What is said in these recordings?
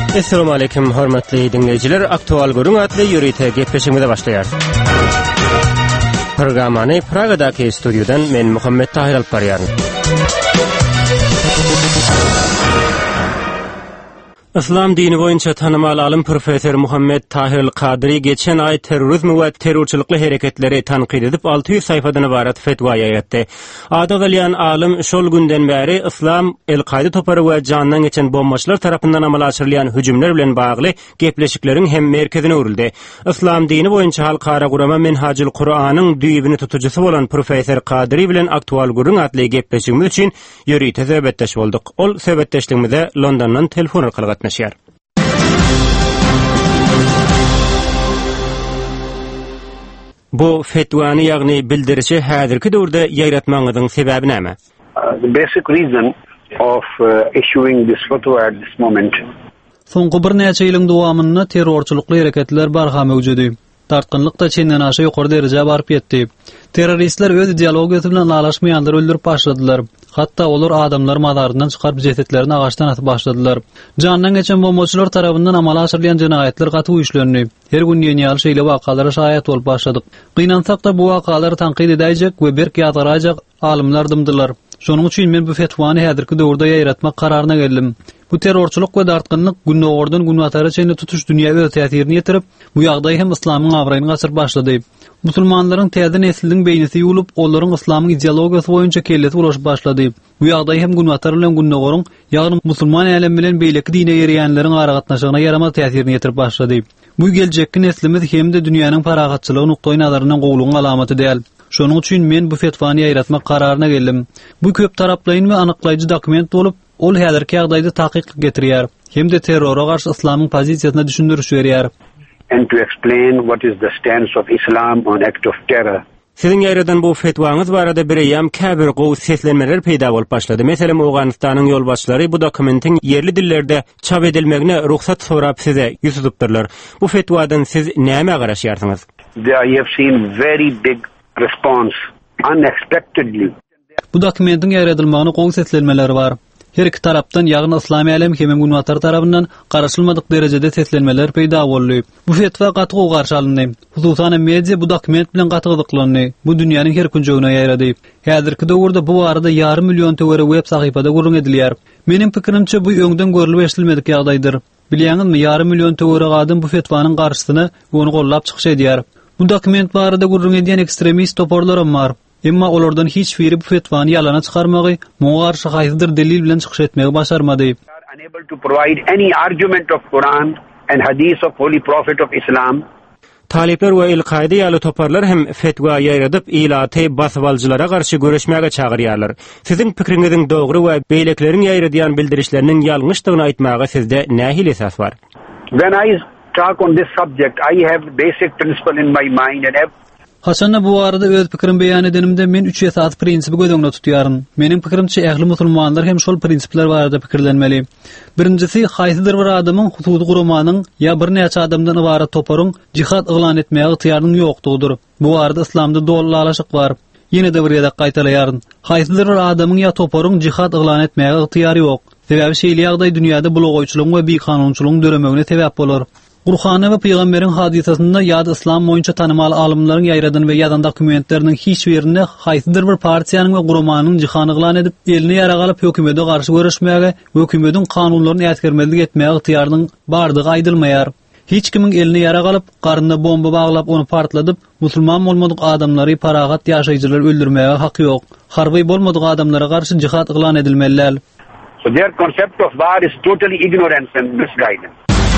Assalamu alaykum hormatly dinleyiciler. Aktual Gurun adlı yürüyte gepleşimide başlayar. Programany Praga'daki stüdyodan men Muhammed Tahir alıp barýaryn. İslam dini boýunça tanymal alim professor Muhammed Tahir al-Kadri geçen ay terrorizm we terrorçylykly hereketleri tanqid edip 600 sayfadan ibaret fetwa ýaýatdy. Ada galyan alim şol günden bäri İslam el-Qaida topary we jandan geçen bombaçylar tarapyndan amal açyrylýan hüjümler bilen bagly gepleşikleriň hem merkezine urildi. İslam dini boýunça halkara gurama Menhajul Qur'anyň düýbini tutucusy bolan professor Kadri bilen Aktual Gurun adly gepleşigimiz üçin ýöri söhbetdeş boldyk. Ol söhbetdeşligimizde Londondan telefon arkaly gatnaşýar. Bu fetvany ýagny bildirişi häzirki döwürde ýaýratmaňyzyň sebebi näme? The basic reason of issuing this fatwa at this moment. Soňky bir näçe ýylyň dowamynda terrorçylykly hereketler barha mewjudi. Tartqynlyk da çenden aşy ýokary derejä baryp ýetdi. Terroristler öz ideologiýasy bilen alaşmaýanlar öldürip başladylar. Hatta olar adamlar madarından çykaryp jesetlerini agaçdan atyp başladylar. Jandan geçen bombaçylar tarapyndan amala aşyrylýan jenaýetler gaty uýuşlandy. Her gün ýeni şeýle wakalara şaýat bolup başladyk. Gynansak da bu wakalary tanqid edäjek we berk ýadarajak alimler dymdylar. Şonuň üçin men bu fetvany häzirki döwürde ýaýratmak kararyna geldim. Bu terrorçylyk we dartgynlyk günnägordan günnätara çeýne tutuş dünýäwe öz täsirini ýetirip, bu ýagdaý hem islamoň awraýyny gaçyr başlady. Musulmanlaryň täze nesliniň beýnisi ýulup, olaryň islamoň ideologiýasy boýunça kellet ulaşyp başlady. Bu ýagdaý hem günnätara bilen günnägorun, ýagny musulman elem bilen beýleki dine ýerýänleriň aragatnaşygyna ýaramaz täsirini ýetirip başlady. Bu geljekki neslimiz hem de dünýäniň paragatçylygy nukdaý nazaryndan gowulugyň alamaty däl. Şonuň üçin men bu fetvany ýaýratmak kararyna geldim. Bu köp taraplaýyn we anyklaýjy dokument bolup, ol häzirki ýagdaýda takyk getirýär. Hem de terrora garşy islamyň pozisiýasyna düşündürüş berýär. And to explain what is the stance of Islam on act of terror. Sizin ýaýradan bu fetwaňyz barada birýem käbir gowy seslenmeler peýda bolup başlady. Meselem Awganystanyň ýolbaşçylary bu dokumentiň yerli dillerde çap edilmegine ruhsat sorap size ýüz tutupdyrlar. Bu fetwadan siz näme garaşýarsyňyz? I have seen very big response unexpectedly. Bu dokumentin ýaýradylmagyna gowy seslenmeler bar. Her iki tarapdan ýagny islamy elem hem günnätar tarapyndan garaşylmadyk derejede seslenmeler peýda boldy. Bu fetwa gaty garşy alındy. Hususan media bu dokument bilen gaty gyzyklandy. Bu dünýäniň her künjegine ýaýrady. Häzirki döwürde bu arada ýarym million töwere web sahypada gurrun edilýär. Menim pikirimçe bu öňden görülip eşdilmedik ýagdaýdyr. Bilýäňizmi, ýarym million töwere gadym bu fetvanyň garşysyny ony gollap çykyş edýär. Bu dokument barada gurrun edýän ekstremist toporlarym bar. Emma olardan hiç biri bu fetvany ýalana çykarmagy, muňa garşy haýsydyr delil bilen çykyş etmegi başarmady. Unable to provide any argument of Quran and hadith of Holy Prophet of Islam. Talipler we el-Qaida ýaly toparlar hem fetwa ýaýradyp ilaty basbalçylara garşy göreşmäge çagyrýarlar. Sizin pikiriňiziň dogry we beýlekleriň ýaýradýan bildirişleriniň ýalňyşdygyny aýtmaga sizde nähil esas bar? When I talk on this subject, I have basic principle in my mind and Hasanna bu arada öz pikirim beýan edenimde men 3 esas prinsipi gödöňde tutýaryn. Menim pikirimçe ähli musulmanlar hem şol prinsipler barada pikirlenmeli. Birincisi, haýsydyr bir adamyň husudy guramanyň ýa bir näçe adamdan ibaret toparyň jihad eglan etmäge ýatyryň ýokdugydyr. Bu arada islamda dollalaşyk bar. Ýene de bir ýerde gaýtalaýaryn. Haýsydyr bir adamyň ýa toparyň jihad eglan etmäge ýatyry ýok. Sebäbi şeýle ýagdaý dünýäde bulogoýçylygyň we bikanunçylygyň döremegine sebäp bolar. Qur'an we Peýgamberiň hadisasynda ýa-da islam boýunça tanymal alimlaryň ýaýradan we ýadan dokumentleriniň hiç birinde haýsydyr bir partiýanyň we guramanyň jihany eglan edip elini ýaragalyp hökümete garşy görüşmäge we hökümetiň kanunlaryny ýetgermezlik etmäge ýatyryň bardygy aýdylmaýar. Hiç kimiň elini ýaragalyp, garynda bomba baglap onu partladyp, musulman bolmadyk adamlary paragat ýaşaýjylar öldürmäge haky ýok. Harby bolmadyk adamlara garşy jihad eglan edilmeliler. So their concept of war is totally ignorance and misguidance.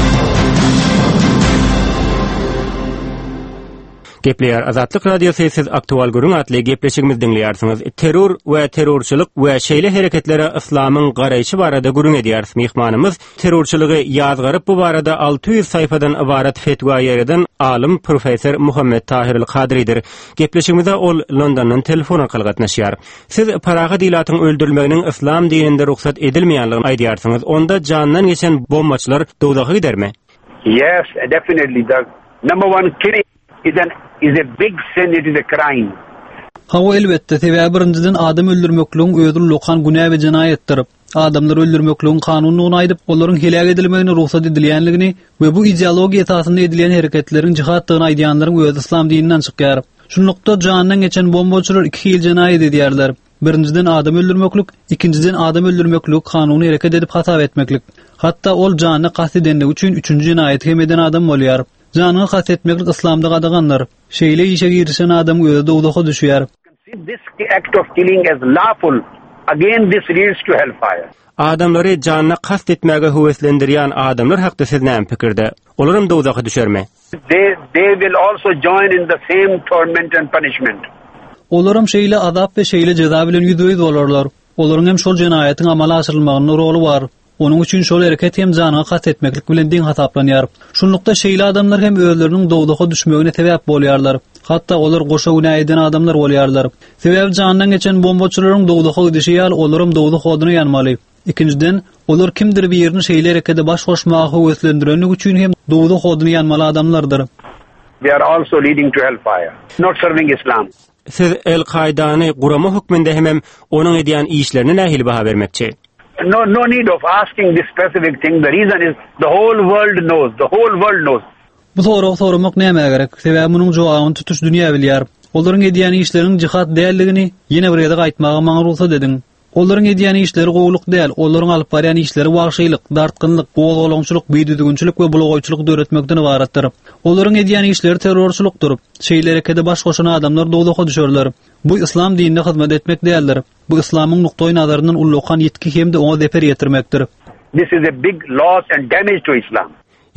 Gepleýär Azatlyk radiosu siz Aktual Gurun adly gepleşigimiz dinleýärsiňiz. Terror we terrorçylyk we şeýle hereketlere islamyň garaýşy barada gurun edýäris. Mehmanymyz terrorçylygy ýazgaryp bu barada 600 sayfadan ibaret fetwa ýaýradan alim professor Muhammed Tahir al-Kadridir. Gepleşigimizde ol Londondan telefon arkaly gatnaşýar. Siz paraga dilatyň öldürülmeginiň islam dininde ruhsat edilmeýänligini aýdýarsyňyz. Onda jandan geçen bombaçylar dowdagy gidermi? Yes, definitely. The number one killing is a big sin, it is a crime. Hawa elbette sebäbi birinciden adam öldürmekligiň özü lokan günä we jinayetdir. Adamlar öldürmekligiň kanunyny aýdyp, olaryň helak edilmegine ruhsat edilýänligini we bu ideologiýa esasynda edilen hereketleriň jihatdygyny aýdýanlaryň öz islam dininden çykýar. Şunlukda janyndan geçen bombaçylar iki hil jinayet edýärler. Birinciden adam öldürmeklik, ikinciden adam öldürmeklik kanuny hereket edip hata etmeklik. Hatta ol janyny kast edenlik üçin üçüncü jinayet hem eden adam bolýar. Janyny kast etmeklik islamda gadaganlar. Şeýle işe girişen adam öýde dowdaga düşýär. This act of killing as lawful, again this leads to hellfire. Adamlary janyna kast etmäge höweslendirýän adamlar hakda siz näme pikirde? Olaryň dowdaga düşermi? They will also join in the same torment and punishment. Olaryň şeýle azap we şeýle jaza bilen ýüzüýüz bolarlar. Olaryň hem şol jinayatyň amala aşyrylmagyna roly bar. Onuň üçin şol hereket hem janyna kast etmeklik bilen diň hasaplanýar. Şunlukda şeýle adamlar hem özleriniň dowdaga düşmegine sebäp bolýarlar. Hatta olar goşa günä eden adamlar bolýarlar. Sebäbi janyndan geçen bombaçylaryň dowdaga gidişi ýaly olaryň dowda hodyny ýanmaly. İkinciden, olar kimdir bir ýerini şeýle herekete baş goşmagy höweslendirenlik üçin hem dowda hodyny ýanmaly adamlardyr. They are also leading to hellfire, not serving Islam. Siz El-Qaidany gurama hukmünde hemem onuň edýän işlerini nähili baha bermekçi? No need of asking this specific thing. The reason is the whole world knows. The whole world knows. Bu soramak näme gerek? Sebäbi munyň jogabyny tutuş dünýä bilýär. Olaryň edýän işleriň jihat däldigini ýene bir ýerde gaýtmagy maňa ruhsat edin. Olaryň edýän işleri gowluk däl, olaryň alyp barýan işleri wagşylyk, dartgynlyk, gowgolaňçylyk, beýdidiňçilik we blogaýçylyk döretmekden ibaratdyr. Olaryň edýän işleri terrorçylykdyr. Şeýle herekete baş goşan adamlar dowdaga düşerler. Bu islam dinine hyzmat etmek däldir. Bu islamyň nukdaý nazaryndan ullukan ýetki hemde oňa zeper ýetirmekdir. This is a big loss and damage to Islam.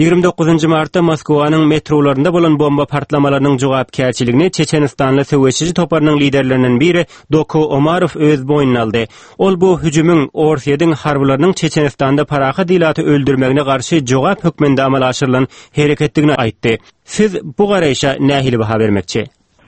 29 martda Moskwanyň metrolarynda bolan bomba partlamalarynyň jogapkärçiligini Çeçenistanly söwüşçi toparnyň liderlerinden biri Doko Omarov öz boýnuna aldy. Ol bu hüjümüň Orsiýadyň harblarynyň Çeçenistanda paraha dilaty öldürmegine garşy jogap hökmünde amal aşyrylan hereketdigini aýtdy. Siz bu garaýşa nähili baha bermekçi?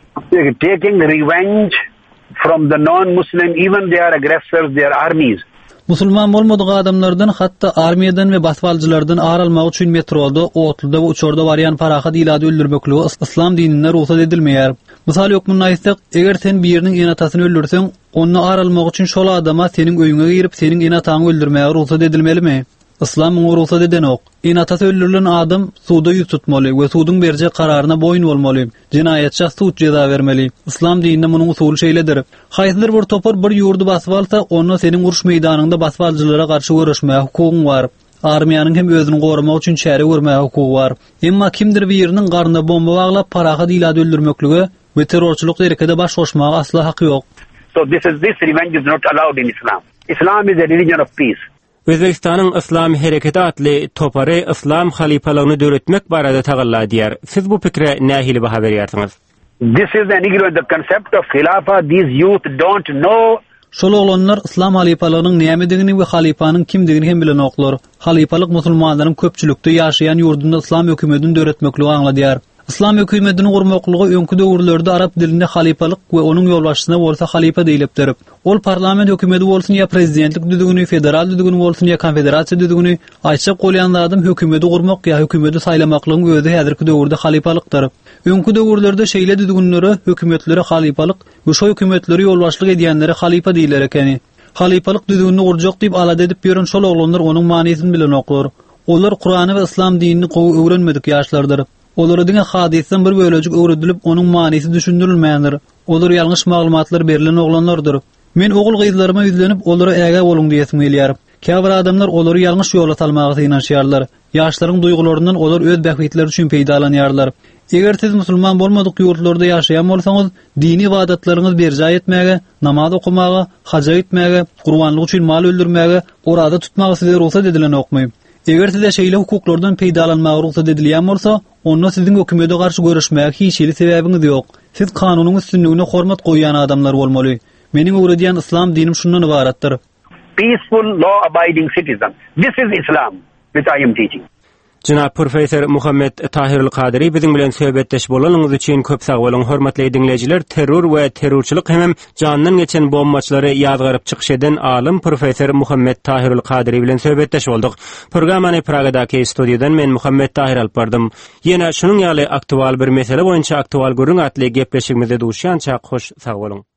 Taking revenge from the non-Muslim, even they are aggressors, they are armies. Musulman bolmadyk adamlardan, hatta armiýadan we basbalçylardan aralmak üçin metroda, otluda we uçorda barýan paraha dilaty öldürmekligi islam dininde ruhsat edilmeýär. Misal ýokmuny aýtsak, eger sen bir ýeriniň enatasyny öldürseň, onu aralmak üçin şol adama seniň öýüňe girip seniň enataňy öldürmäge ruhsat edilmelimi? İslam onu ruhsat eden ok. Enatasy öldürülen adam suda ýüz tutmaly we sudyň berje kararyna boyun bolmaly. Jinayetçi suç jaza bermeli. İslam dininde munyň usuly şeýledir. Haýsydyr bir topar bir ýurdu basyp alsa, onu seniň uruş meýdanynda basbalçylara garşy görüşmäge hukugyň bar. Armiýanyň hem özüni goramak üçin şäre görmäge hukugy bar. Emma kimdir bir ýeriniň garnyna bomba baglap paraha dilaty öldürmekligi we terrorçylyk herekete baş goşmagy asla haky ýok. So this revenge is not allowed in Islam. Islam is a religion of peace. Özbekistanyň Islam hereketi atly topary islam halifalaryny döretmek barada tagalla diýär. Siz bu pikre nähili baha berýärsiňiz? This is an ignorant the concept of khilafa. These youth don't know. Şol oglanlar islam halifalarynyň nämedigini we halifanyň kimdigini hem bilen oklar. Halifalyk musulmanlaryň köpçülükde ýaşaýan ýurdunda islam hökümetini döretmekligi aňladýar. İslam hökümetini gurmaklygy öňkü döwürlerde arap dilinde halifalyk we onuň ýolbaşçysyna bolsa halifa diýilipdir. Ol parlament hökümeti bolsun ýa prezidentlik düdügini, federal düdügini bolsun ýa konfederasiýa düdügini aýçak golýan adam hökümeti gurmak ýa hökümeti saýlamaklygyň özü häzirki döwürde halifalykdyr. Öňkü döwürlerde şeýle düdüginleri hökümetlere halifalyk we şo hökümetleri ýolbaşçylyk edýänlere halifa diýiler ekeni. Halifalyk düdügini gurjak diýip alad edip ýören şol oglanlar onuň manysyny bilen oklar. Olar Kur'any we islam dinini gowy öwrenmedik ýaşlardyr. Olara diňe hadisen bir bölejik öwredilip onuň manysy düşündirilmeýändir. Olar ýalňyş maglumatlar berilen oglanlardyr. Men ogul gyzlaryma ýüzlenip olara äge boluň diýesim gelýär. Käbir adamlar olary ýalňyş ýola salmagy synanýarlar. Ýaşlaryň duýgularyndan olar öz bähwitleri üçin peýdalanýarlar. Eger siz musulman bolmadyk ýurtlarda ýaşaýan bolsaňyz, dini ibadatlaryňyzy berja etmäge, namaz okumaga, haja etmäge, gurbanlyk üçin mal öldürmäge, orada tutmagy size ruhsat edilen okmy. Eger size şeýle hukuklardan peýdalanmagy ruhsat edilýän bolsa, onu siziň hökümete garşy görüşmäge hiç ýeli sebebiňiz ýok. Siz kanunyň üstünligine hormat goýan adamlar bolmaly. Meniň öwredýän islam dinim şundan ibaratdyr. Peaceful, law-abiding citizen. This is Islam which I am teaching. Jynap Profesor Muhammed Tahir El-Qadiri biziň bilen söhbetdeş bolanyňyz üçin köp sag bolun. Hormatly dinleyijiler, terror we terrorçylyk hem janyndan geçen bombaçylary ýazgaryp çykyş eden alim Profesor Muhammed Tahir El-Qadiri bilen söhbetdeş bolduk. Programany Pragadaky studiýadan men Muhammed Tahir alyp bardym. Ýene şunyň ýaly aktual bir mesele boýunça aktual görüň atly gepleşigimizde duşýança hoş sag bolun.